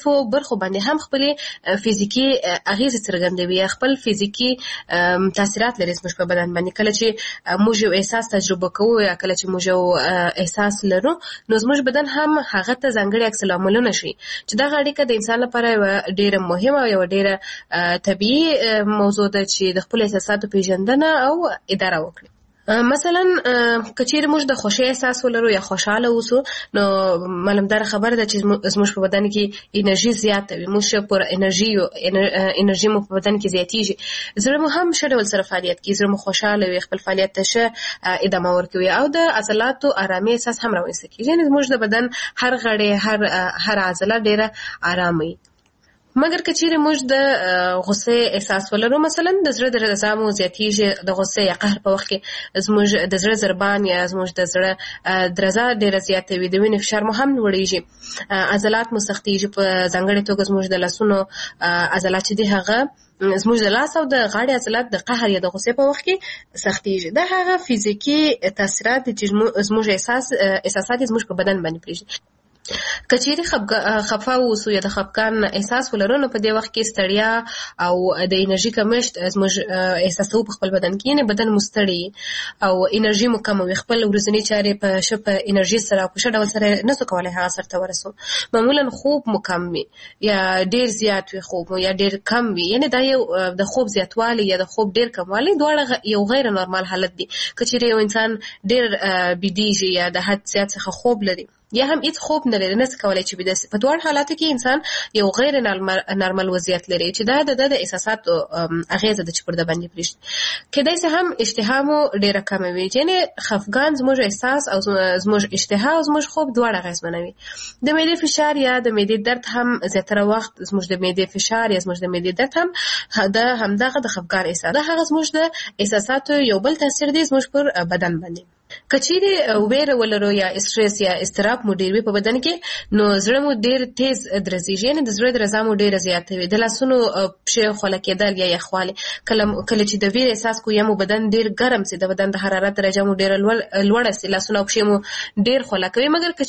مختلفو برخو باندې هم خپل فزیکی اغیز څرګندوي، خپل فزیکی تاثیرات لري زموږ په بدن باندې. کله چې موږ یو احساس تجربه کوو یا کله چې موږ یو احساس لرو نو زموږ بدن هم هغه ته ځانګړي عکس العملونه شي چې دا اړیکه د انسان لپاره ډیره مهمه او یو ډیره طبیعي موضوع ده چې د خپل احساساتو پیژندنه او اداره وکړي. مثلا کچیر موږ د خوشی احساس ولرو یا خوشاله اوسو نو معلومدار خبر ده چې زموږ په بدن کې انرژي زیاته وي، موږ پر انرژي مو په بدن کې زیاتیږي، زړه مو هم ښه ډول سره فعالیت کوي، زړه مو خوشاله وي، خپل فعالیت ته ښه ادامه ورکوي او د عضلاتو آرامي احساس هم رامنځته کیږي. یعنې زموږ د بدن هر غړی هر عضله ډیره آرامه وي. مګر که چیرې موږ د غصې احساس ولرو، مثلا د زړه درزا مو زیاتیږي، د غصې یا قهر په وخت کې زموږ د زړه ضربان یا زموږ د زړه درزا ډیره زیاته وي، د وینې فشار مو هم لوړیږي، عضلات مو سختیږي، په ځانګړې توګه زموږ د لاسونو عضلات چې دي هغه زموږ د لاس او د غاړې عضلات د قهر یا د غصې په وخت کې سختیږي. دا هغه فزیکي تاثیرات دي چې زموږ احساسات زموږ په بدن باندې پرېږدي. که چیرې خفه اوسو یا د خفګان احساس ولرو نو په دې وخت کې ستړیا او د انرژي کمښت زموږ احساسو په خپل بدن کې، یعنې بدن مو ستړی او انرژي مو کمه وي، خپل ورځنۍ چارې په ښه انرژي سره په ښه ډول سره نسو کولی هغه سرته ورسو. معمولا خوب مو کم وي یا ډیر زیات وي خوب مو یا ډیر کم وي، یعنې دا یو د خوب زیاتوالی یا د خوب ډیر کموالی دواړه یو غیر نورمال حالت دي. که چیرې یو انسان ډیر بیدیږي یا د حد زیات څخه خوب لري یا هم هیڅ خوب نه لري، نس کولی چې بیده سي، په دواړو حالاتو کې انسان یو غیر نارمل وضعیت لري چې دا د احساساتو اغیزه ده چې پر د باندې پرېږدي. کیدای سي هم اشتها مو ډیره کمه وي، یعنې خفګان زموږ احساس او زموږ اشتها او زموږ خوب دواړه اغیزمنوي. د معدې فشار یا د معدې درد هم زیاتره وخت زموږ د معدې فشار یا زموږ د معدې درد هم د همدغه د خفګان احساس ده، هغه زموږ د احساساتو یو بل تاثیر دی زموږ پر بدن باندې. که چیرې ویره ولرو یا استرس یا اضطراب مو ډیر وي په بدن کې نو زړه مو ډیر تیز درزیږي، یعنې د زړه درزا مو ډیره زیاته وي، د لاسونو پښې خوله کېدل یا یخوالی، کله چې د ویرې احساس کوو یا مو بدن ډیر ګرم سي، د بدن د حرارت درجه مو ډیره لوړه سي، لاسونه او پښې مو ډیر خوله کوي. مګر که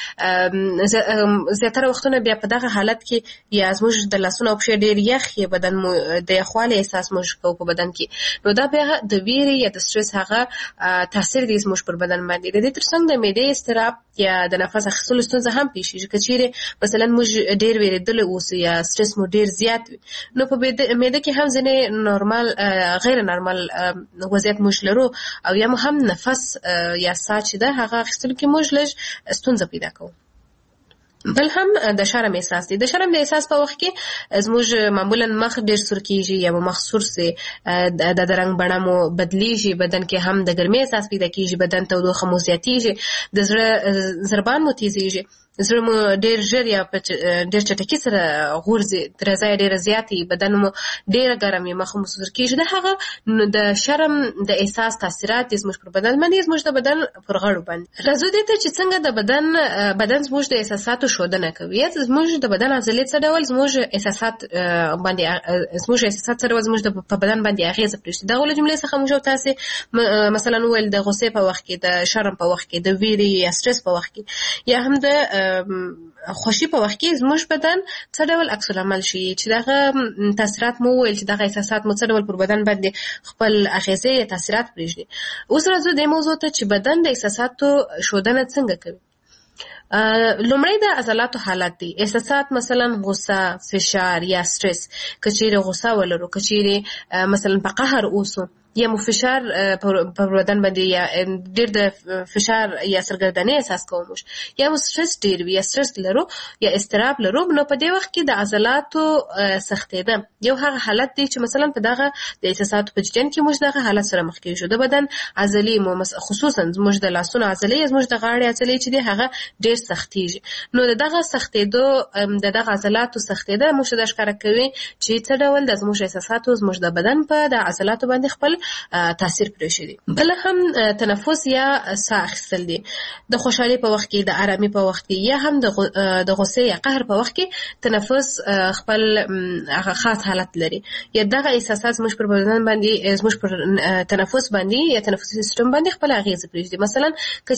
چیرې زیاتره وختونه بیا په دغه حالت کې یا زموږ د لاسونو او پښې ډیر یخ یا بدن مو د یخوالي احساس موږ کوو په بدن کې، نو دا بیا د ویرې یا د استرس هغه تاثیر دی زموږ پر بدن باندې. د دې ترڅنګ د معدې اضطراب یا د نفس اخیستلو ستونزه هم پیښیږي. که چیرې مثلا موږ ډیر ویرېدلی اوسو یا سټرس مو ډیر زیات وي نو په معده کې هم ځینې نورمال غیر نورمال وضعیت موږ لرو او یا هم نفس یا ساه چې ده هغه اخیستلو کې موږ لږ ستونزه پیدا کوو. بل هم د شرم احساس دی. د شرم د احساس په وخت کې زموږ معمولا مخ ډیر سور کیږي یا مخ سور سي، د رنګ بڼه مو بدلیږي، بدن کې هم د ګرمۍ احساس پیدا کیږي، بدن تودوخه مو زیاتیږي، د زړه ضربان مو تیزیږي، زړه مو ډیر ژر یا ډیر چټکي سره غورځي، درزا ډیره زیاتې، بدن مو ډیره ګرم وي، مخ مو سور کیږي. د هغه د شرم د احساس تاثیرات زموږ پر بدن باندې زموږ د بدن پر غړو باندې. راځو دې ته چې څنګه د بدن زموږ د احساساتو ښودنه کوي. زموږ د بدن عضلې څه ډول زموږ احساسات باندې څه ډول زموږ په بدن باندې اغیزه پرېږدي. دغه جملې څخه موږ تاسو مثلا وویل د غصې په وخت کې، د شرم په وخت کې، د ویرې یا سټرس په وخت کې یا هم د خوشي په وخت کې زموږ بدن څه ډول عکس العمل شي چې دغه تاثیرات مو ویل چې دغه احساسات مو څه ډول پر بدن باندې خپل اغیزې یا تاثیرات پرېږدي. اوس راځو دې موضوع ته چې بدن د احساساتو ښودنه څنګه کوي. لومړی د عضلاتو حالت دی. احساسات مثلا غصه، فشار یا سټرس. که چیرې غصه ولرو، که چیرې مثلا په قهر اوسو یا مو فشار په بدن باندې یا ډیر د فشار یا سرګردنۍ احساس کوو یا مو سټرس ډیر وي یا سټرس لرو یا اضطراب لرو، نو په دې وخت کې د عضلاتو سختېده یو هغه حالت دی چې مثلا په دغه د احساساتو په جریان کې موږ دغه حالت سره مخ کېږو. د بدن عضلې مو خصوصا زموږ د لاسونو عضلې، زموږ د غاړې عضلې چې دي هغه ډیر سختېږي. نو دغه سختېدو د دغه عضلاتو سختېده موږ د ښکاره کوي چې څه ډول د زموږ احساساتو زموږ د بدن په د عضلاتو باندې خپل تاثیر پرې شي. بل هم تنفس یا ساه اخیستل دي. د خوشحالي په وخت کې، د آرامي په وخت کې، یا هم د غصې یا قهر په وخت کې تنفس خپل هغه خاص حالت لري. یا دغه احساسات زموږ پر بدن باندې، زموږ پر تنفس باندې یا تنفسي سیستم باندې خپل اغیز پرېږدي. مثلا که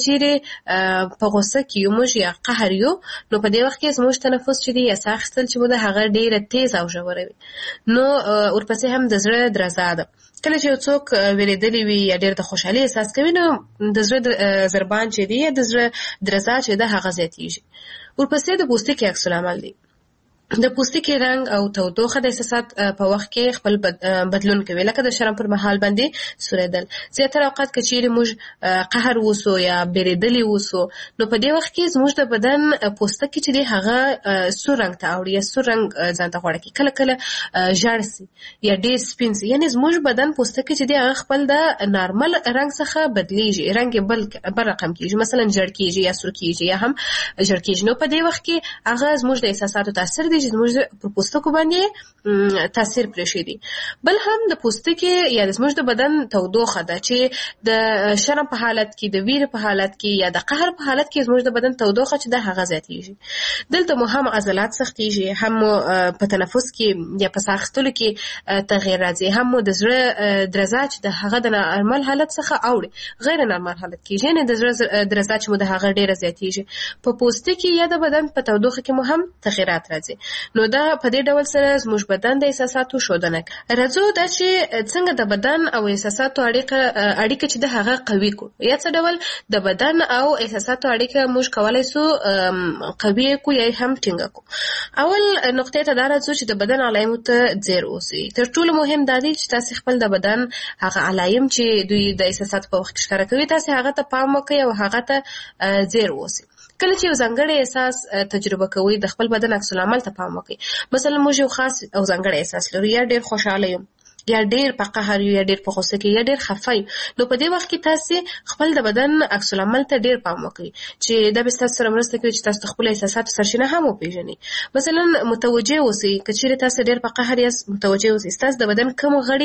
چیرې په غصه کې یو موږ یا قهر یو، نو په دې وخت کې زموږ تنفس چې دی یا ساه اخیستل چې مو ده هغه ډېره تیز او ژوره وي. نو ورپسې هم د زړه درزا ده. کله چې یو څوک ویرېدلی وي یا ډېر د خوشحالي احساس کوي، نو د زړه ضربان چې دی یا د زړه درزا چې ده هغه زیاتېږي. ورپسې د پوستکي عکس العمل دی. د پوستکي رنګ او تودوخه د احساسات په وخت کې خپل بدلون کوي، لکه د شرم پر مهال باندې سوریدل. زیاتره اوقات که چیرې موږ قهر وسو یا بیریدلی وسو، نو په دې وخت کې زموږ د بدن پوستکي چې دی هغه سور رنګ ته اوړي یا سور رنګ ځان ته غواړي کی، کله کله ژړ سي یا ډېر سپین سي. یعنې زموږ بدن پوستکي چې دی هغه خپل د نارمل رنګ څخه بدلیږي، رنګ یې بل رقم کېږي، مثلا ژړ کېږي یا سور کېږي یا هم ژړ کېږي. نو په دې وخت کې هغه زموږ د احساساتو تاثیر دی چې زموږ پر پوستکو باندې تاثیر پرېښی دی. بل هم د پوستکي یا زموږ د بدن تودوخه ده چې د شرم په حالت کې، د ویرې په حالت کې یا د قهر په حالت کې زموږ د بدن تودوخه چې ده هغه زیاتېږي. دلته مو هم عضلات سختېږي، هم په تنفس کې یا په ساه اخیستلو کې تغییر راځي، هم مو د زړه درزا چې د هغه د نارمل حالت څخه اوړي غیر نارمل حالت کېږي، یعنې د زړه درزا چې مو د هغه ډېره زیاتېږي. په پوستکي یا د بدن په تودوخه کې مو هم تغییرات راځي. نو دا په دې ډول سره زموږ بدن د احساساتو ښودنه کوي. راځو دا چې څنګه د بدن او احساساتو اړیکه چې د هغه قوي کو، یا څه ډول د بدن او احساساتو اړیکه موږ کولی سو قوي کو یا هم ټینګه کو. اول نقطې ته دا راځو چې د بدن علایمو ته ځیر اوسئ. تر ټولو مهم دا دی چې تاسې خپل د بدن هغه علایم چې دوی د احساساتو په وخت کې ښکاره کوي، تاسې هغه ته پام وکړئ او هغه ته ځیر اوسئ. کله چې یو ځانګړی احساس تجربه کوئ، د خپل بدن عکس العمل ته پام وکړئ. مثلا موږ یو خاص او ځانګړی احساس لرو، یا ډېر خوشحاله یم، یا ډېر په قهر یو، یا ډېر په غوسه کې، یا ډېر خفه یو. نو په دې وخت کې تاسې خپل د بدن عکس العمل ته ډېر پام وکړئ چې دا به ستاسو سره مرسته کوي چې تاسو د خپلو احساساتو سرچینه هم وپېژنئ. مثلا متوجه اوسئ، که چیرې تاسو ډېر په قهر یاست، متوجه اوسئ ستاسو د بدن کوم غړي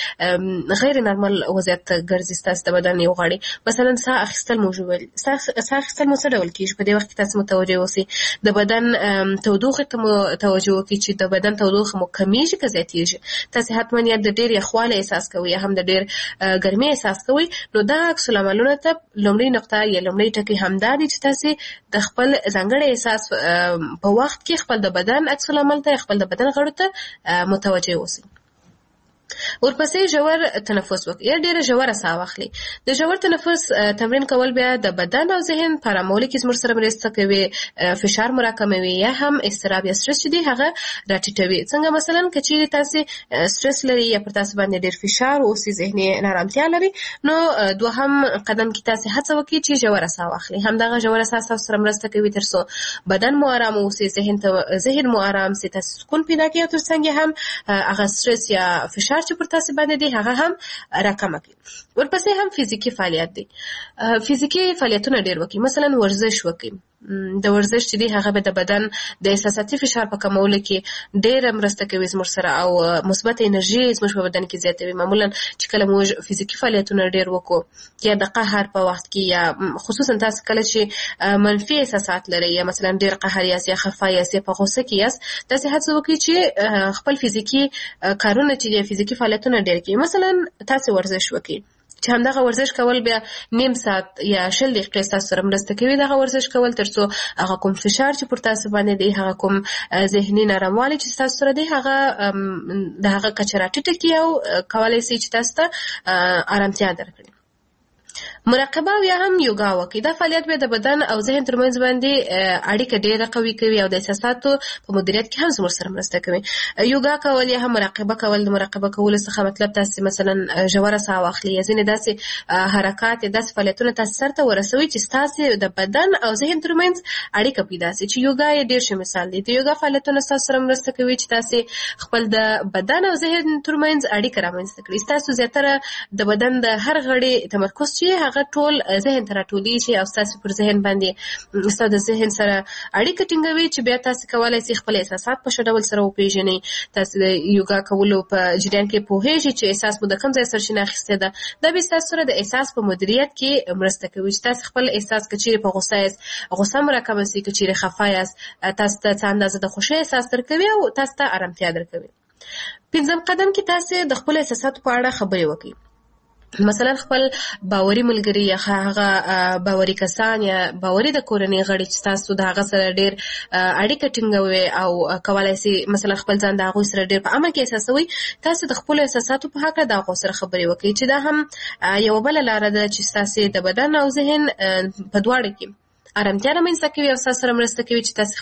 کې غیر نارمل وضعیت ته ګرځي. ستاسو د بدن یو غړی، مثلا ساه اخیستل مو ژوبل، ساه اخیستل مو څه ډول کېږي، په دې وخت کې تاسو متوجه اوسئ. د بدن تودوخې ته مو توجه وکړئ چې د بدن تودوخه مو کمیږي که زیاتېږي. تاسې حتما یا د ډېر یخوالی احساس کوي یا هم د ډېر ګرمۍ احساس کوي، نو دا عکس العملونه ته لومړۍ نقطه یا لومړۍ ټکی همدا دی چې تاسې د خپل ځانګړي احساس په وخت کې خپل د بدن عکس العمل ته، خپل د بدن غړو ته متوجه اوسئ. ورپسې ژور تنفس وکړئ یا ډېره ژوره ساه واخلئ. د ژور تنفس تمرین کول بیا د بدن او ذهن په ارامولو کې زموږ سره مرسته کوي، فشار مو راکموي یا هم اضطراب یا سټرس چې دی هغه راټیټوي. څنګه مثلا که چیرې تاسې سټرس لري یا پر تاسو باندې ډېر فشار اوسي، ذهني نارامتیا لري، نو دوهم قدم کې تاسې هڅه وکړئ چې ژوره ساه واخلئ. همدغه ژوره ساه تاسو سره مرسته کوي تر څو بدن مو ارام اوسي، ذهن مو ارام سي، تاسو سکون پیدا کړئ او تر څنګ هم هغه سټرس یا فشار چې پر تاسو باندې دی هغه هم راکمه کړي. ورپسې هم فزیکي فعالیت دی. فزیکي فعالیتونه ډېر وکړئ، مثلا ورزش وکړئ. د ورزش چې دی هغه به د بدن د احساساتي فشار په کمولو کې ډېره مرسته کوي زموږ سره او مثبت انرژي زموږ په بدن کې زیاتوي. معمولا چې کله موږ فزیکي فعالیتونه ډېر وکړو، یا د قهر په وخت کې، یا خصوصا تاسو کله چې منفي احساسات لرئ، یا مثلا ډېر قهر یاست یا خفه یاست یا په غوسه کې یاست، تاسې هڅه وکړئ چې خپل فزیکي کارونه چې دی فزیکي فعالیتونه ډېر کړئ. مثلا تاسې ورزش وکړئ چې همدغه ورزش کول بیا نیم ساعت یا 20 دقیقې ستاسو سره مرسته کوي دغه ورزش کول، تر څو هغه کوم فشار چې پر تاسو باندې دی، هغه کوم ذهني ناراموالی چې تاسو سره دی، هغه د هغه کچه راټیټه کړي او کولی شي چې تاسو ته ارامتیا درکړي. مراقبه یا هم یوګا وکړئ. دا فعالیت به د بدن او ذهن ترمنځ باندې اړیکه ډېره قوي کوي او د احساساتو په مدیریت کې هم زموږ سره مرسته کوي. یوګا کول یا هم مراقبه کول، د مراقبه کولو څخه مطلب تاسې مثلا ژوره ساه واخلئ یا ځینې داسې حرکات یا داسې فعالیتونه تاسې سرته ورسوي چې ستاسې د بدن او ذهن ترمنځ اړیکه پیدا شي. چې یوګا یې ډېر ښه مثال دی. د یوګا فعالیتونه ستاسو سره مرسته کوي چې تاسې خپل د بدن او ذهن ترمنځ اړیکه رامنځته کړئ. ستاسو زیاتره د بدن د هر غړي تمرکز چې هغه هغه ټول ذهن ته راټولېږي او ستاسو پر ذهن باندې ستاسو د ذهن سره اړیکه ټینګوي چې بیا تاسو کولای شئ خپل احساسات په ښه ډول سره وپېژنئ. تاسو د یوګا کولو په جریان کې پوهېږئ چې احساس مو د کوم ځای سرچینه اخیستې ده. دا بیا ستاسو سره د احساس په مدیریت کې مرسته کوي چې تاسو خپل احساس که چیرې په غوسه یاست غوسه مو راکمه شي، که چیرې خفه یاست تاسو ته څه اندازه د خوښۍ احساس درکوي او تاسو ته ارامتیا درکوي. پنځم قدم کې تاسو د خپل احساساتو په اړه خبرې وکړئ. مثلا خپل باوري ملګري یا هغه باوري کسان یا باوري د کورنۍ غړي چې تاسو د هغه سره ډېر اړیکه ټینګوي او کولای شي مثلا خپل ځان د هغوی سره ډېر په عمل کې احساسوي، تاسو د خپلو احساساتو په هکله د هغو سره خبرې وکړئ چې دا هم یوه بله لاره ده چې ستاسې د بدن او ذهن په دواړو کې ارامتیا رامنځته کوي او ستاسو سره مرسته کوي چې تاسو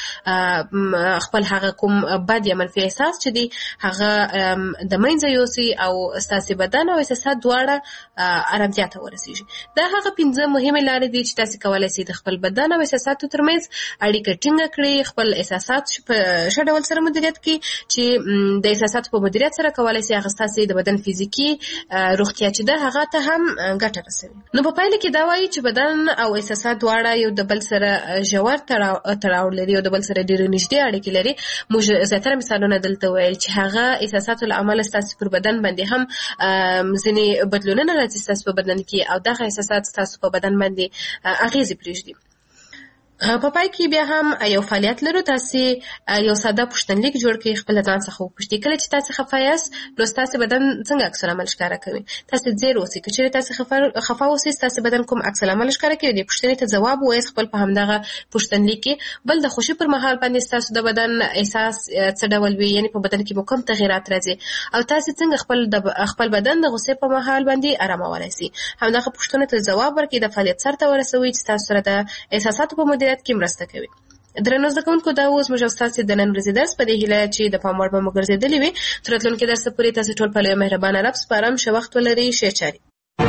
خپل هغه کوم بد یا منفي احساس چې دی هغه د منځه یوسي او ستاسو بدن او احساسات دواړه ارامتیا ته ورسیږي. دا هغه 5 مهمه لارې دي چې تاسو کولای شئ د خپل بدن او احساساتو ترمنځ اړیکه ټینګه کړئ، خپل احساسات په ښه ډول سره مدیریت کړئ چې د احساساتو په مدیریت سره کولای شئ هغه ستاسو د بدن فزیکی روغتیا چې ده هغه ته هم ګټه رسوي. نو په پایله کې دا وایي چې بدن او احساسات دواړه یو د بل سره ژور تړاو لري او د بل سره ډېرې نږدې اړیکې لري. موږ زیاتره مثالونه دلته ویل چې هغه احساساتو له امله ستاسو پر بدن باندې هم ځینې بدلونونه راځي ستاسو په بدن کې او دغه احساسات ستاسو په بدن باندې اغېزې پرېږدي. په پای کې بیا هم یو فعالیت لرو. تاسو یو ساده پوښتنلیک جوړ کړئ، خپل ځان څخه وپوښتئ کله چې تاسو خفه یاست نو ستاسو بدن څنګه عکس العمل ښکاره کوي. تاسو ځیر اوسئ، که چیرې تاسو خفه اوسئ ستاسو بدن کوم عکس العمل ښکاره کوي دې پوښتنې ته ځواب ووایئ خپل په همدغه پوښتنلیک کې. بل د خوښۍ پر مهال باندې ستاسو د بدن احساس څه ډول وي، یعنې په بدن کې مو کوم تغیرات راځي او تاسو څنګه خپل بدن د غوسې په مهال باندې ارامولی شئ. همدغه پوښتنو ته ځواب ورکړئ، د فعالیت سرته ورسوئ چې تاسو سره د احساساتو په مدیریت کې مرسته کوي. درنو زده کوونکو دا اوس موږ ستاسو د نن ورځې درس په دې هیله چې د پام وړ به مو ګرځېدلی وي. تر راتلونکي درسه پورې تاسو ټول په لوی مهربانه رب سپارم. ښه وخت ولرئ، ښې چارې.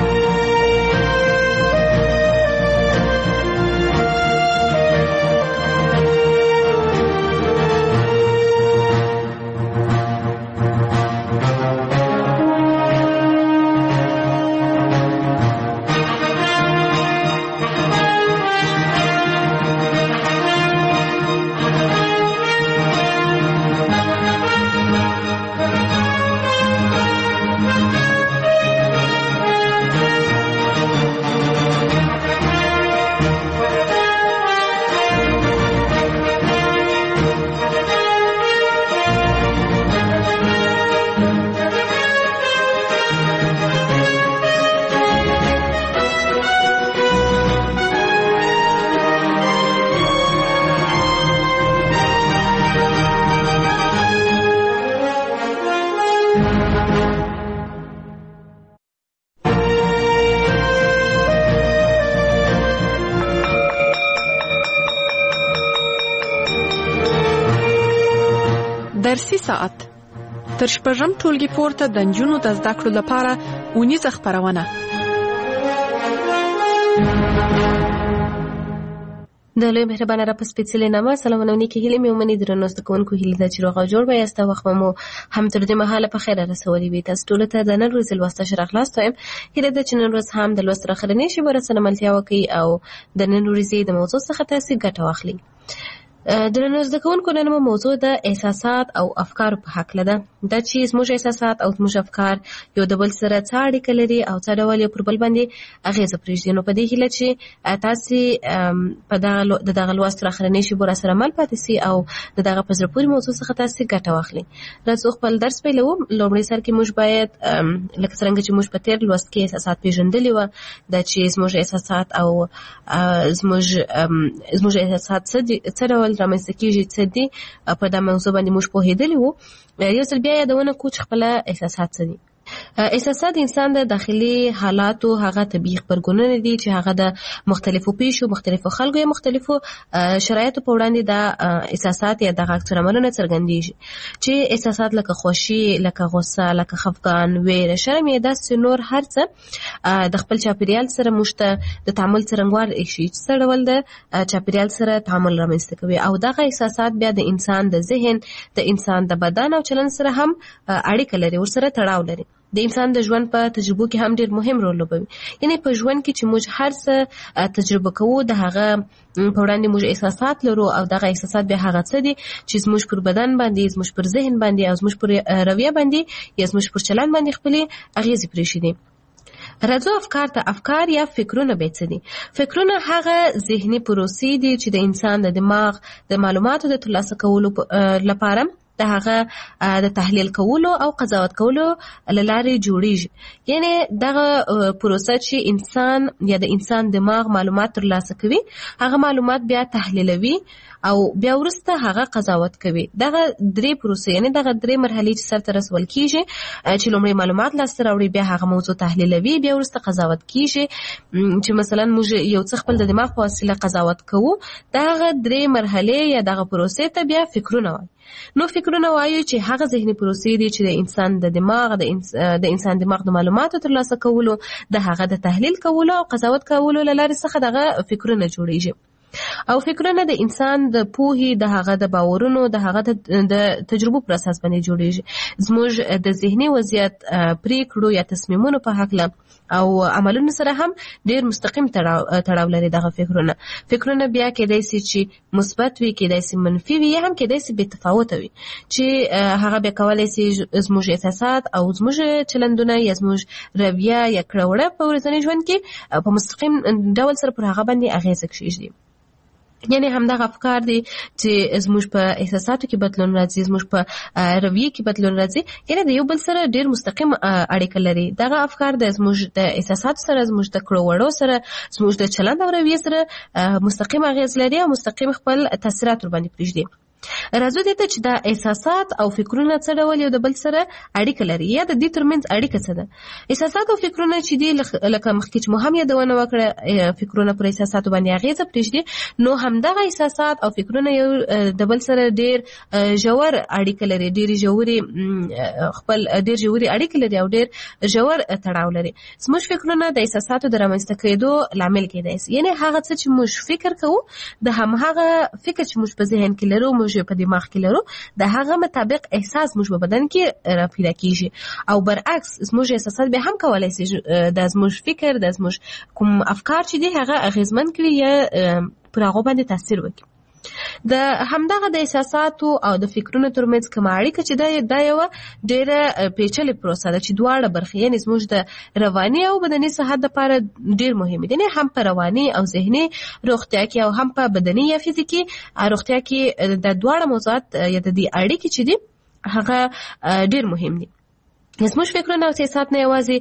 درسي ساعت تر شپږم ټولګي پورته د نجونو د زده کړو لپاره اونیزه خپرونه. د لوی مهربانه رب سپېڅلې نامه سلامونه نیکې هیلې مې ومني. درنو زده کوونکو هیله ده چې روغ او جوړ به یاست او وخت مو هم تر دې مهاله په خیره رسولی وي. تاسو ټولو ته د نن ورځې لوست اشر خلاص وایم. هیله ده چې نن ورځ هم د لوست اخرنۍ شیبه راسره ملتیا وکړئ او د نن ورځې د موضوع څخه تاسو ګټه واخلئ. درنو زده کوونکو نن مو موضوع د احساسات او افکار په هکله ده. دا چې زموږ احساسات او زموږ افکار یو د بل سره څه اړیکه لري او څه ډول یو پر بل باندې اغېزه پرېږدي. نو په دې هیله چې تاسو په دغه لوست اخرنۍ شیبو راسره مل پاتې سئ او د دغه په زړه پورې موضوع څخه تاسو ګټه واخلئ. راځو خپل درس پیلوو. لومړی سر کې موږ باید لکه څرنګه چې موږ په تېر لوست کې احساسات پېژندلي وه، دا چې زموږ احساسات او زموږ احساسات څه ډول رامنځته کېږي څه دي، په دا موضوع باندې موږ پوهېدلي وو. یو ځل بیا یادونه کړو چې خپله احساسات څه دي. احساسات انسان د داخلي حالاتو هغه طبیعي غبرګونونه دي چې هغه د مختلفو پیښو، مختلفو خلکو یا مختلفو شرایطو په وړاندې دا احساسات یا دغه عکس العملونه څرګندېږي چې احساسات لکه خوښي، لکه غوسه، لکه خفګان، ویره، شرم یا داسې نور هر څه د خپل چاپېریال سره موږ ته د تعامل څرنګوار ایښي چې څه ډول د چاپېریال سره تعامل رامنځته کوي او دغه احساسات بیا د انسان د ذهن، د انسان د بدن او چلند سره هم اړیکه لري، ورسره تړاو لري. د انسان د ژوند په تجربو کې هم ډیر مهم رول لوبوي. یعنی په ژوند کې چې موږ هر څه تجربه کوو د هغه په وړاندې موږ احساسات لرو او دغه احساسات بیا هغه څه دي چې زموږ پر بدن باندې، زموږ پر ذهن باندې او زموږ پر رویه باندې یا زموږ پر چلند باندې خپلې اغیزې پرېښودي. راځو افکار ته. افکار یا فکرونه به څه دي؟ فکرونه هغه ذهني پروسې دي چې د انسان د دماغ د معلوماتو د ترلاسه کولو لپاره د هغه د تحلیل کولو او قضاوت کولو لارې جوړیږي. یعنی دغه پروسه چې انسان یا د انسان دماغ معلومات ترلاسه کوي، هغه معلومات بیا تحلیلوي او بیا وروسته هغه قضاوت کوي. دغه درې پروسې، یعنی دغه درې مرحلې چې سرته رسول کیږي، چې لومړی معلومات لاسته راوړي، بیا هغه موضوع تحلیلوي، بیا وروسته قضاوت کیږي. چې مثلا موږ یو څه خپل د دماغ په وسیله قضاوت کوو، دغه درې مرحلې یا دغه پروسې ته بیا فکرونه وایي. نو فکرونه وایي چې هغه ذهني پروسې دي چې د انسان د دماغ د انسان دماغ د معلوماتو ترلاسه کولو، د هغه د تحلیل کولو او قضاوت کولو لارې څخه دغه فکرونه جوړیږي. او فکرونه د انسان د پوهې، د هغه د باورونو، د هغه د تجربو پر اساس باندې جوړیږي. زموږ د ذهني وضعیت، پریکړو یا تصمیمونو په هکله او عملونو سره هم ډیر مستقیم تړاو لري دغه فکرونه. فکرونه بیا کېدای شي چې مثبت وي، کېدای شي منفي وي، یا هم کېدای شي بې تفاوته وي، چې هغه بیا کولی شي زموږ احساسات او زموږ چلندونه یا زموږ رویه یا کړه وړه په ورځني ژوند کې په مستقیم ډول سره پر هغه باندې اغیزه کېږدي. یعنی همدغه افکار دي چې زموږ په احساساتو کې بدلون راځي، زموږ په رویه کې بدلون راځي، یعنی د یو بل سره ډیر مستقیم اړیکه لري. دغه افکار د زموږ د احساساتو سره، زموږ د کړو وړو سره، زموږ د چلند او رویه سره مستقیم اغیز لري او مستقیم خپل تاثیرات ور باندې پرېږدي. راځو دې ته چې دا احساسات او فکرونه څه ډول یو د بل سره اړیکه لري، یا د دې ترمنځ اړیکه څه ده. احساسات او فکرونه چې دي، لکه مخکې چې مو هم یادونه وکړه، فکرونه پر احساساتو باندې اغیزه پرېږدي، نو همدغه احساسات او فکرونه یو د بل سره ډیر ژور اړیکه لري، ډیر ژورې اړیکه لري او ډیر ژور تړاو لري. زموږ فکرونه د احساساتو د رامنځته کېدو لامل کېدای شي. یعنی هغه څه چې موږ فکر کوو، د همهغه فکر چې موږ په ذهن کې لرو، موږ په دماغ کې لرو، د هغه مطابق احساس موږ په بدن کې پیدا کیږي. او برعکس زموږ احساسات به هم کولای شي د زموږ فکر، د زموږ کوم افکار چې دي هغه اغیزمن کړي یا پر هغه باندې تاثیر وکړي. د همدغه د احساساتو او د فکرونو ترمنځ کوم اړیکه چې دا یو ډیره پیچلې پروسه ده چې دواړه برخې، یعنی زموږ د رواني او بدني صحت لپاره ډیر مهمه دي. هم په رواني او ذهني روغتیا کې او هم په بدني یا فزیکي روغتیا کې د دواړه موضوعات یا د دې اړیکې چې دي هغه ډیر مهم دي. زموږ فکرونه او احساسات نه یوازې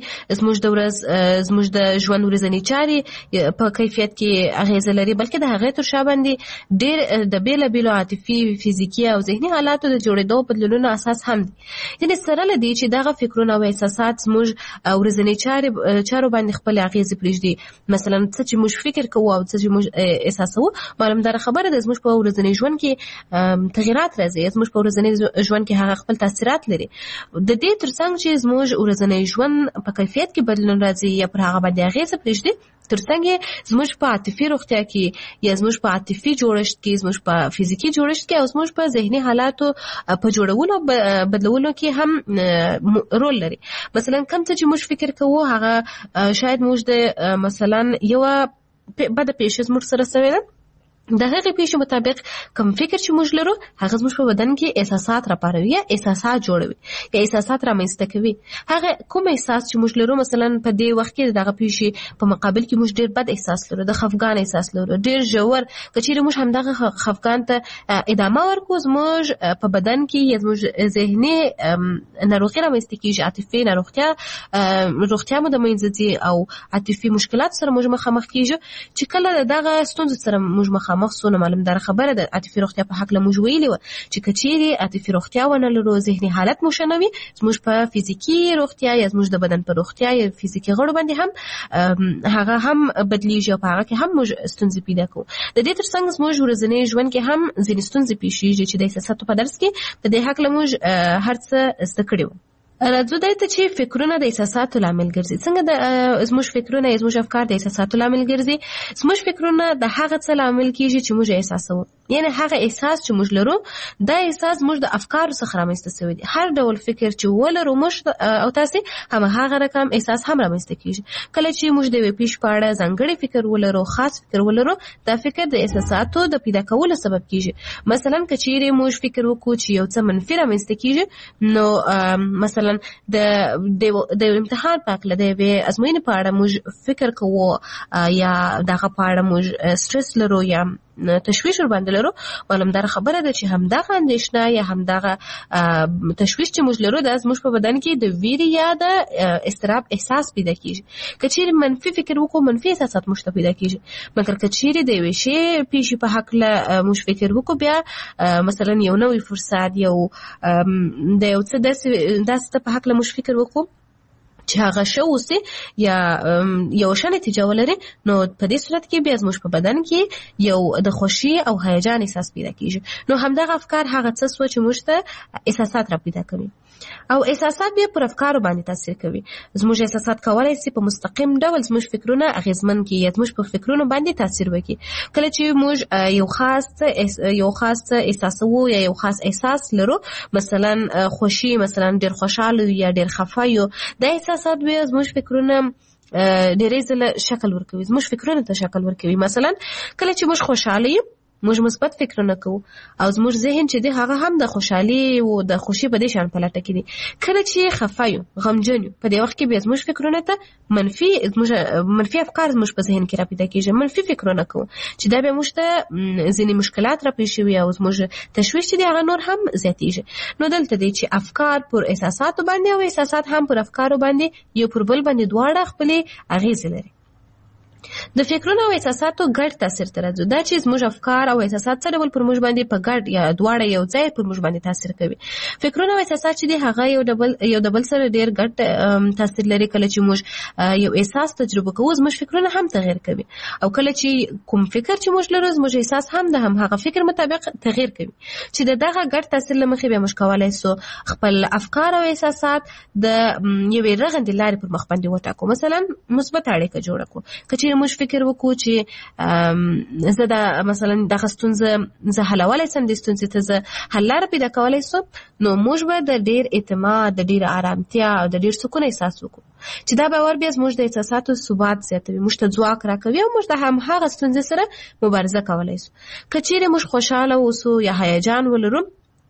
زموږ د ژوند ورځنی چارې په کیفیت کې اغیزه لري، بلکې د هغې تر شا باندې ډېر د بېلابېلو عاطفي، فزیکي او ذهني حالاتو د جوړېدو بدلونونو اساس هم دي. یعنې سره له دې چې دغه فکرونه او احساسات زموږ ورځنی چارو باندې خپلې اغیزې پرېږدي، مثلا څه چې موږ فکر کوو او څه چې موږ احساسوو، معلومداره خبره ده زموږ په ورځني ژوند کې تغیرات راځي، زموږ په ورځني ژوند کې هغه خپل تاثیرات لري. د دې ترڅنګ چې زموږ ورځنی ژوند په کیفیت کې بدلون راځي یا پر هغه باندې اغیزه پرېږدي، ترڅنګ زموږ په عاطفي روغتیا کې یا زموږ په عاطفي جوړښت کې، زموږ په فزیکي جوړښت کې او زموږ په ذهني حالاتو په جوړولو بدلولو کې هم رول لري. مثلا کوم څه چې موږ فکر کوو هغه شاید موږ د مثلا یو بده پیښه زموږ سره شوې ده، د هغې پیښې مطابق کوم فکر چې موږ لرو هغه زموږ په بدن کې احساسات راپاروي یا احساسات جوړوي یا احساسات رامنځته کوي. هغه کوم احساس چې موږ لرو، مثلا په دې وخت کې دغه پیښې په مقابل کې موږ ډېر بد احساس لرو، د خفګان احساس لرو، ډېر ژور، که چیرې موږ همدغه خفګان ته ادامه ورکړو، زموږ په بدن کې یا زموږ ذهني ناروغي رامنځته کېږي، عاطفي روغتیا مو د منځه ځي او عاطفي مشکلات سره موږ مخامخ کېږو. چې کله دغه ستونزو سره موږ مخامخ سونه معلومداره خبره ده. عاطفي روغتیا په حق له موږ ویلي و چې که چیرې عاطفي روغتیا ونه لرو، ذهني حالت مو ښه نه وي، زموږ په فزیکي روغتیا یا زموږ د بدن په روغتیا یا فزیکي غړو باندې هم هغه هم بدلیږي او په هغه کې هم موږ ستونزې پیدا کوو. د دې ترڅنګ زموږ ورځنی ژوند کې هم ځینې ستونزې پیښیږي چې د احساساتو په درس کې په دې حق له موږ هر څه زده کړي وو. راځو دای ته چې فکرونه د احساساتو لامل ګرځي. څنګه د زموږ فکرونه زموږ افکار د احساساتو لامل ګرځي؟ زموږ فکرونه د هغه څه لامل کیږي چې موږ احساسوو، یعنی هغه احساس چې موږ لرو دا احساس موږ د افکارو څخه رامنځته شوی دی. هر ډول فکر چې ولرو موږ او تاسو هم هغه رقم احساس هم رامنځته کیږي. کله چې موږ د یو پیش په اړه ځانګړی فکر ولرو، خاص فکر ولرو، دا فکر د احساساتو د پیدا کولو سبب کیږي. مثلا کچېرې موږ فکر وکړو چې یو څه منفي رامنځته کیږي، نو مثلا د امتحان په اړه د ازموینې په اړه موږ فکر کوو یا دغه په اړه موږ سټرس لرو یا تشویش ور باندې لرو، ولهم دا خبره ده چې همدغه اندېښنه یا همدغه تشویش چې موږ لرو د زموږ په بدن کې د ویرې یا د اضطراب احساس پیدا کیږي. کچېرې منفي فکر وکړو، منفي احساسات موږ ته پیدا کیږي. مګر کچېرې د یوې شی پیښې په حق له موږ فکر وکړو، بیا مثلا یو نوې فرصت یو د یو څه داسې په حق له موږ فکر وکړو چې هغه شو اوسي یا یو شان نتیجه ولري، نو په دې صورت کې بیا زموږ په بدن کې یو د خوشي او هیجان احساس پیدا کیږي. نو همدغه افکار هغه څه سوچ موږ ته احساسات را پیدا کوي او احساسات بیا پر افکارو باندې تاثیر کوي. زموږ احساسات کولای شي په مستقیم ډول زموږ فکرونه اغیزمن کړي یا زموږ په فکرونو باندې تاثیر وکړي. کله چې موږ یو خاص احساسو یا یو خاص احساس لرو، مثلا خوشي، مثلا ډیر خوشاله یا ډیر خفه یو، دا احساسات بیا زموږ فکرونه ډېرې ځله شکل ورکوي، زموږ فکرونه ته شکل ورکوي. مثلا کله چې موږ خوشاله یو، موږ مثبت فکرونه کوو او زموږ ذهن چې دی هغه هم د خوشحالي او د خوشي په دې شان په لټه کې دی. کله چې خفه یو، غمجن یو، په دې وخت کې بیا زموږ فکرونه ته منفي افکار زموږ په ذهن کې را پیدا کېږي، منفي فکرونه کوو چې دا بیا موږ ته ځینې مشکلات را پیښ شوي او زموږ تشویش چې دی هغه نور هم زیاتېږي. نو دلته دی چې افکار پر احساساتو باندې او احساسات هم پر افکارو باندې یو پر بل باندې دواړه خپلې اغیزې لري. د فکرونو او احساساتو ګډ تاثیر ته راځو. دا چې زموږ افکار او احساسات څه ډول پر موږ باندې په ګډ یا دواړه یو ځای پر موږ باندې تاثیر کوي. فکرونه او احساسات چې دي هغه یو د بل سره ډیر ګډ تاثیر لري. کله چې موږ یو احساس تجربه کوو، زموږ فکرونه هم تغیر کوي، او کله چې کوم فکر چې موږ لرو، زموږ احساس هم د هغه فکر مطابق تغیر کوي. چې دغه ګډ تاثیر لمخې به موږ کولای شو خپل افکار او احساسات د یوې رغندې لارې پر مخ باندې وټاکو. مثلا مثبت اړیکه جوړه کړو. موږ فکر وکړو چې زه د مثلا دغه ستونزه زه حلولی سم، د ستونزې ته زه حل لاره پیدا کولی سم، نو موږ به د ډیر اعتماد، د ډیر آرامتیا او د ډیر سکون احساس وکړو چې دا باور بیا زموږ د احساساتو ثبات زیاتوي، موږ ته ځواک راکوي او موږ د همهغه ستونزې سره مبارزه کولی سو. که چیرې موږ خوشحاله اوسو یا هیجان ولرو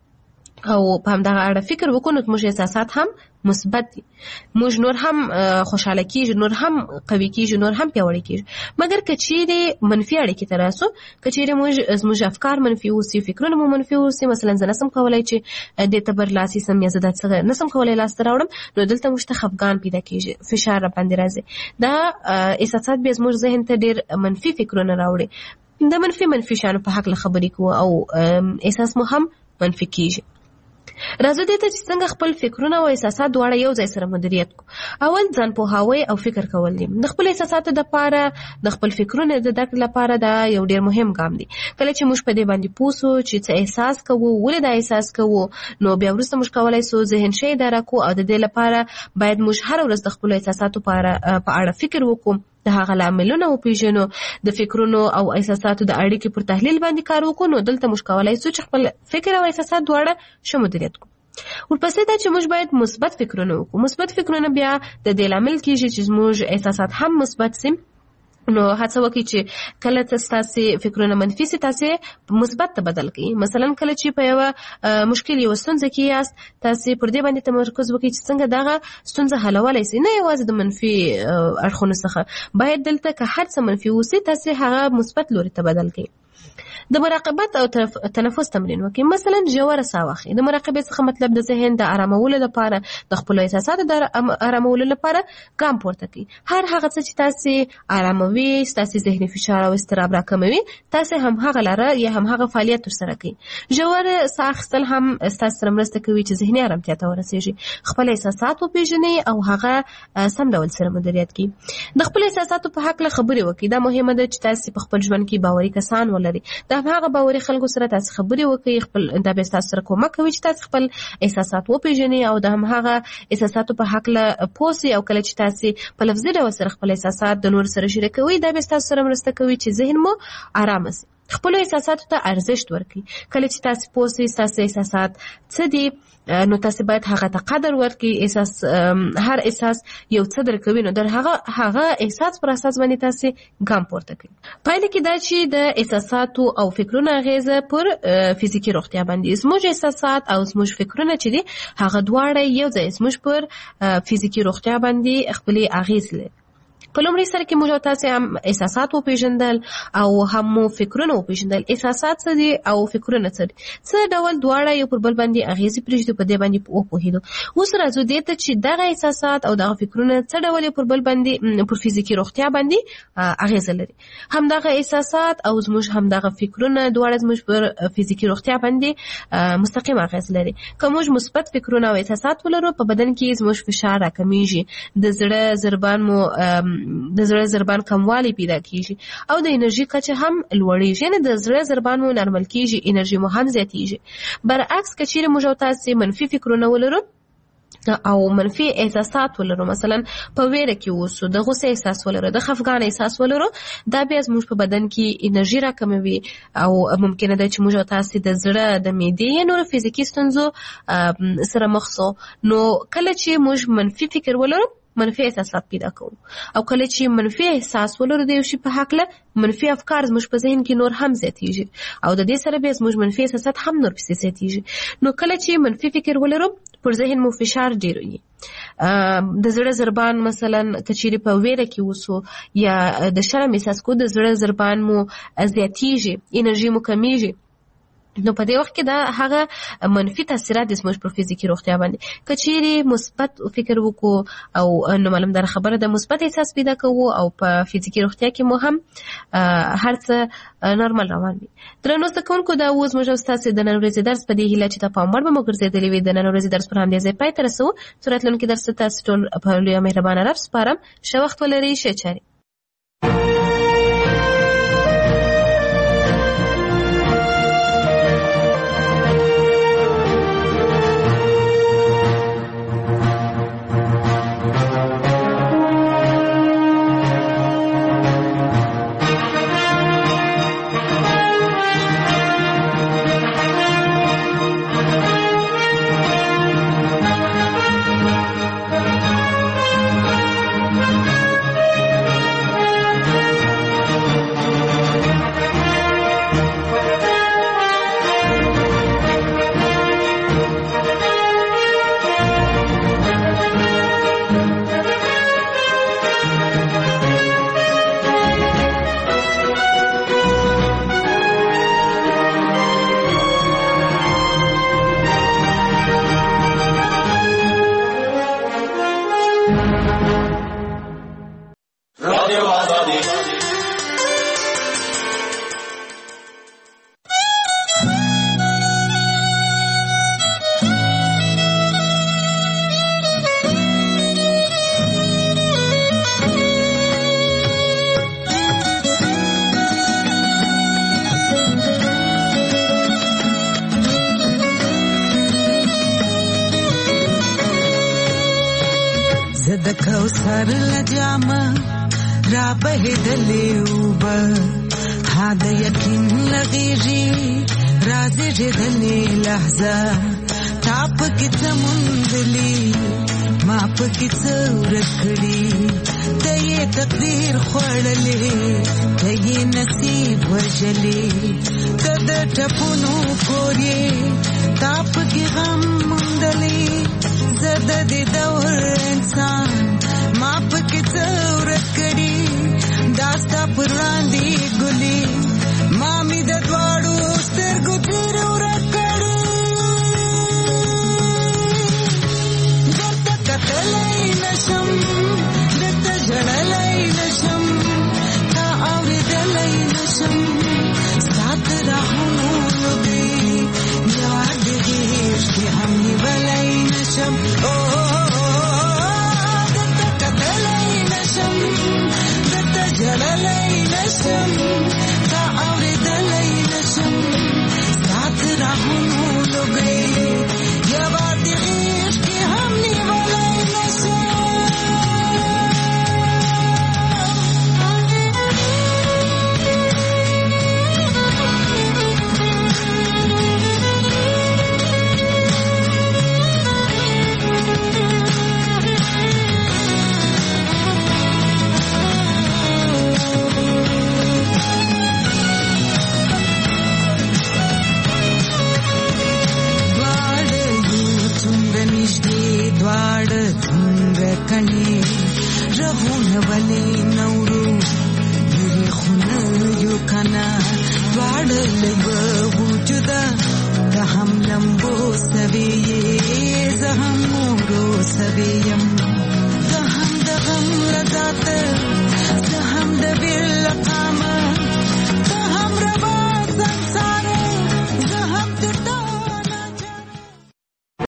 او په همدغه اړه فکر وکړو، نو زموږ احساسات هم مثبت دي، موږ نور هم خوشاله کیږو، نور هم قوي کیږو، نور هم پیاوړي کیږو. مګر که چیرې منفي اړیکې ته راسو، که چیرې زموږ افکار منفي اوسي، فکرونه مو منفي اوسي، مثلا زه نسم کولی چې دې ته برلاسي سم یا زه دا څه نسم کولی لاسته راوړم، نو دلته موږ ته خفګان پیدا کیږي، فشار را باندې راځي. دا احساسات بیا زموږ ذهن ته ډیر منفي فکرونه راوړي، د منفي شانو په حق له خبرې کوو او احساس مو هم منفي کیږي. راځو دې ته چې څنګه خپل فکرونه او احساسات دواړه یو ځای سره مدیریت کو. اول ځان پوهاوی او فکر کول دي. د خپل احساساتو لپاره، د خپل فکرونو د درک لپاره دا یو ډیر مهم ګام دی. کله چې موږ په دې باندې پوه شو چې څه احساس کوو، ولې دا احساس کوو، نو بیا وروسته موږ کولای شو ذهن شي اداره کو، او د دې لپاره باید موږ هر ورځ د خپل احساساتو په اړه فکر وکړو، د هغه لاملونه وپیژنو، د فکرونو او احساساتو د اړیکې پر تحلیل باندې کار وکړو. نو دلته موږ کولای شو چې خپل فکر او احساسات دواړه ښه مدیریت کړو. ورپسې دا چې موږ باید مثبت فکرونه وکړو. مثبت فکرونه بیا د دې لامل کیږي چې زموږ احساسات هم مثبت سي. نو هڅه وکړئ چې کله تاسو فکرونه منفي سي، تاسو مثبت ته بدل کړئ. مثلا کله چې په یو مشکل یو ستونزه کې یاست، تاسو پر دې باندې تمرکز وکړئ چې څنګه دغه ستونزه حلولای شئ، نه یوازې د منفي اړخونو څخه. باید دلته که هر څه منفي وسی، تاسو هغه مثبت لوري ته بدل کړئ. د مراقبت او تنفس تمرین وکړئ. مثلا ژوره ساه واخلئ. د مراقبې څخه مطلب د ذهن د آرامولو لپاره، د خپل احساساتو د آرامولو لپاره ګام پورته کړئ. هر هغه څه چې تاسو آراموي، تاسو ذهني فشار او اضطراب راکموي، تاسو هم هغه لاره یا هم هغه فعالیت ترسره کړئ. ژوره ساه اخیستل هم تاسو سره مرسته کوي چې ذهني آرامتیا ته ورسیږي. خپل احساسات وپیژنئ او هغه سم ډول سره مدیریت کړئ. د خپل احساساتو په حق له خبرې وکړئ. دا مهمه ده چې تاسو په خپل ژوند کې باوري کسان ولرئ لري. د هغه باوري خلکو سره تاسو خبرې وکړئ، خپل دا به تاسو سره کومک کوي چې تاسو خپل احساسات وپیژنئ او د هغه احساساتو په حق له پوسي او کله چې تاسو په لفظي ډول سره خپل احساسات د نور سره شریکوي دا به تاسو سره مرسته کوي چې ذهن مو آرام شي. خپل احساساتو ته ارزښت ورکړئ. کله چې تاسو پوسي تاسو احساسات څه دي نو تاسو باید هغه ته قدر ورکړئ. هر احساس یو څه درکوي نو در هغه احساس پر اساس باندې تاسو ګام پورته کړئ. پایله کې دا چې د احساساتو او فکرونو اغیزه پر فزیکی روغتیا باندې زموږ احساسات او زموږ فکرونه چې دي هغه دواړه یو ځای زموږ پر فزیکی روغتیا باندې خپل اغیز لري. په لومړي سره کې موږ تاسو هم احساسات وپیژندل او هم فکرونه وپیژندل. احساسات څه دي او فکرونه څه دي، څه ډول دواړه یو پر بل باندې اغیزې پرېږدي په دې باندې وپوهېدو. اوس راځو دې ته چې دغه احساسات او دغه فکرونه څه ډول یو پر بل باندې پر فزیکي روغتیا باندې اغیزه لري. همدغه احساسات او زموږ همدغه فکرونه دواړه زموږ پر فزیکي روغتیا باندې مستقیم اغیز لري. که موږ مثبت فکرونه او احساسات ولرو په بدن کې زموږ فشار راکمیږي، د زړه ضربان کموالی پیدا کیږي او د انرژي کچه هم لوړیږي، یعنی د زړه ضربان مو نارمل کیږي، انرژي مو هم زیاتیږي. برعکس که چیرې موږ تاسو منفي فکرونه ولرو او منفي احساسات ولرو، مثلا په ویره کې اوسو، د غوسه احساس ولرو، د خفګان احساس ولرو، دا بیا زموږ په بدن کې انرژي راکموي او ممکنه ده چې موږ تاسو د زړه د معدې یا نور فزیکي ستونزو سره مخ شو. نو کله چې موږ منفي فکر ولرو منفي احساسات پیدا کوو او کله چې منفي احساس ولرو د یو شي په حق له منفي افکار زموږ په ذهن کې نور هم زیاتیږي او د دې سره به زموږ منفي احساسات هم نور پسې زیاتیږي. نو کله چې منفي فکر ولرو پر ذهن مو فشار ډیر وي، د زړه ضربان مثلا کچيري په ویره کې وسو یا د شرم احساس کو د زړه ضربان مو زیاتیږي، انرژي مو کمیږي. نو په دې وخت کې دا هغه منفي تاثیرات د زموږ پر فزیکي روغتیا باندې. کچيري مثبت فکر وکړو او نو معلوم در خبره د مثبت احساس پیدا کوو او په فزیکي روغتیا کې مو هم هر څه نورمال روان وي. درنو ستونکو دا اوس موږ تاسو د نن ورځې درس په دې هیله چې تاسو په مو ګرځېدلې وي. د نن ورځې درس پر همدې ځای پای ته رسو. سورتلونکو درس تاسو ټول په لوی مهربانه رب سپارم. ښه وخت ولرئ. ښه چاري. کوثر لجاما را بهدلې وبا هاد یقین لغیږي راځي دلې لحظه تاپ کې زموندلې ما په کې څورکړي ته یې تقدیر خوړلې ته یې نصیب وژلې کده ټپونو کورې تاپ کې غم مندلې زده دې دور انسان ما په کې څورکړي داستا پر وړاندې ګلې ما مې د دواړو سترګو تیر ورکړي درته کتلای نشم درته ژړلای نشم تا اورېدلای نشم ستا تر راهونو دې یاد دې چې هم نیولای نشم ژړلای نشم تا اورېدلای द्वाड धुम्र कणे रहून वले नौरो युरी खुन युकना द्वाड लब वुजुदा दहम लंबो सवेये जहम मोरो सवेयम दहम दहम लगात